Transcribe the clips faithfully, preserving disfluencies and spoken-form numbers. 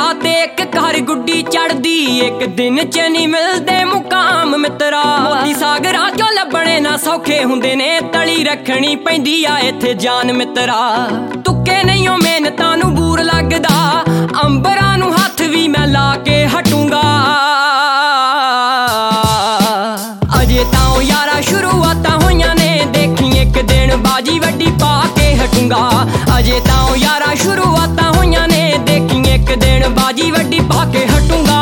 ते एक घर गुड्डी चढ़दी, एक दिन च नहीं मिलदे मुकाम मित्रा। मोती सागरा चो लभणे ना सौखे हुंदे ने, तली रखनी पैंदी आ इत्थे जान मित्रा। तुक्के नहीं ओ मेहनतां नूं बूर लगदा, अंबरां नूं हत्थ भी मैं ला के हटूंगा। अजे तां यारा शुरुआतां होईयां ने, देखी एक दिन बाजी वड्डी पा के हटूंगा। अजे तां यारा शुरुआतां होईयां ने, देखी एक दिन बाजी वड्डी पा के हटूंगा।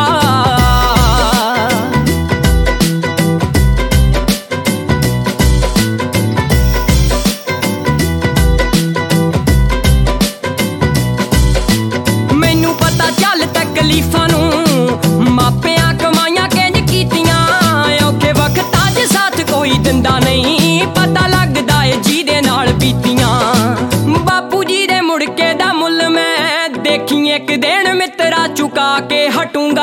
मैनू पता चल तकलीफां नूं मापियां कमाइयां किंज कीतियां, औखे वक्तां च साथ कोई दिंदा नहीं, पता लगदा ए जीदे नाल बीतियां। बापू जी दे मुड़के दा मुल मैं देखी एक दिन मित्रा चुका के हटूंगा।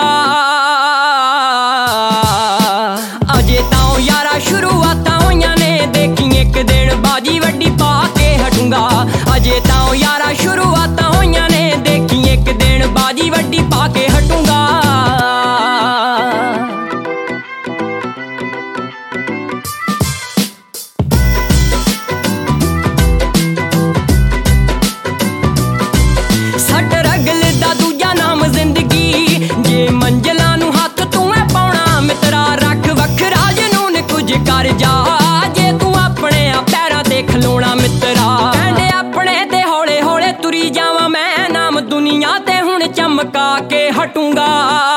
अजे तां यारा शुरुआतां होईयां ने, देखी एक दिन बाजी वड्डी पा के हटूंगा। अजे तां यारा शुरुआतां होईयां ने, देखी एक दिन बाजी वड्डी पा के हटूंगा। सट रगल दा दूजा नाम जिंदगी, जे मंजिलां नूं हत्थ तूं ऐ पाउणा मित्रा। रख वखरा जनून कुछ कर जा, जे तूं अपने आप पैरां ते खलोणा मित्रा। कहंदे अपने ते हौले हौले तुरी जावां मैं, नाम दुनिया ते हुण चमका के हटूंगा।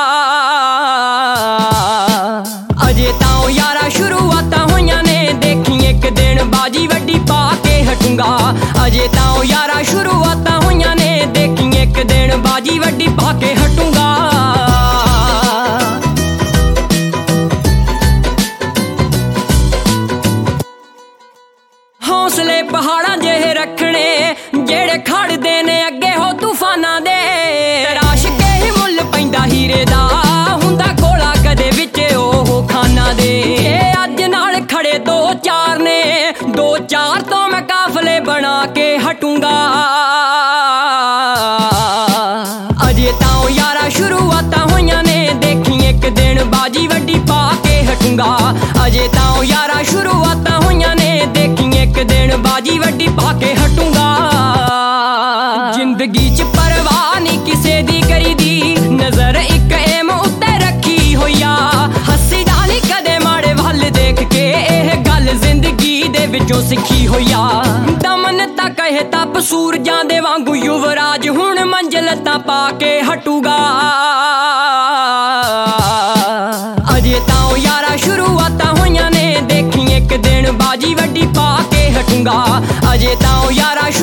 अजे तां यारा शुरुआतां होईयां ने, देखी एक दिन बाजी वड्डी पा के हटूंगा। अजे तां यारा शुरुआतां होईयां ने, देखी एक दिन बाजी वड्डी पा के हटूंगा। हौसले पहाड़ां जेहे रखने, जेड़े खड़दे ने अगे हो तूफानां दे। तराश के ही मुल पैंदा हीरे दा, हुंदा कोला कदे विच ओह खाना दे। अज नाल खड़े दो चार ने, दो चार तो मैं काफले बना के हटूंगा। अजे तां यारा शुरुआतां होईयां ने, देखी एक दिन बाजी वड्डी पा के हटूंगा। अजे तां यारा शुरुआतां होईयां ने, देखी एक दिन बाजी वड्डी पा के हटूंगा। जिंदगी च परवाह नहीं किसे दी करी दी, नजर एक एम उत्ते रखी होईया। हस्सी दा नहीं कदे माड़े वल देख के, एह गल जिंदगी दे विचों सिक्खी होईया। दमन तां कहे तप सूरजां दे वांगू युवराज हुण मंजिल तां पा के हटूगा। अजे तां यारा शुरुआतां होईयां ने, देखी एक दिन बाजी वड्डी पा के हटूंगा। अजे तां यारा